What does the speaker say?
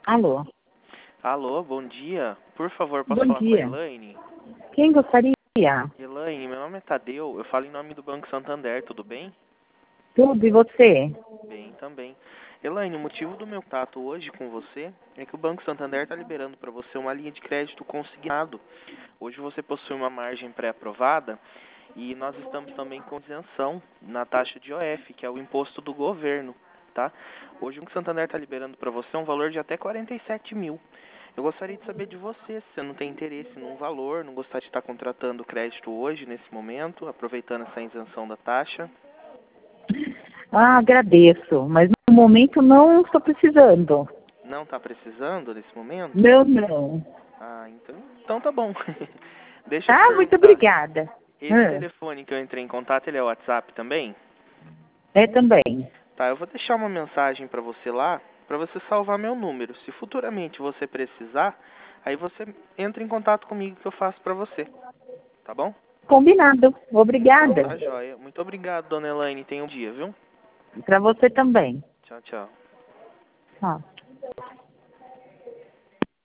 Alô, Alô, bom dia. Por favor, posso bom falar com a dia. Elaine? Quem gostaria? Elaine, meu nome é Tadeu, eu falo em nome do Banco Santander, tudo bem? Tudo, e você? Bem, também. Elaine, o motivo do meu contato hoje com você é que o Banco Santander está liberando para você uma linha de crédito consignado. Hoje você possui uma margem pré-aprovada e nós estamos também com isenção na taxa de IOF, que é o imposto do governo, tá? Hoje o Banco Santander está liberando para você um valor de até 47 mil. Eu gostaria de saber de você, se você não tem interesse num valor, não gostaria de estar contratando crédito hoje, nesse momento, aproveitando essa isenção da taxa. Ah, agradeço, mas no momento não estou precisando. Não está precisando nesse momento? Não, não. Ah, então tá bom. Deixa eu te Ah, muito perguntar, obrigada. esse telefone que eu entrei em contato, ele é o WhatsApp também? É também. Tá, eu vou deixar uma mensagem para você lá, para você salvar meu número. Se futuramente você precisar, aí você entra em contato comigo que eu faço para você, tá bom? Combinado. Então Obrigada. tá joia. Muito obrigado, dona Elaine. Tenha um dia, viu? Para você também. Tchau, tchau. Tchau.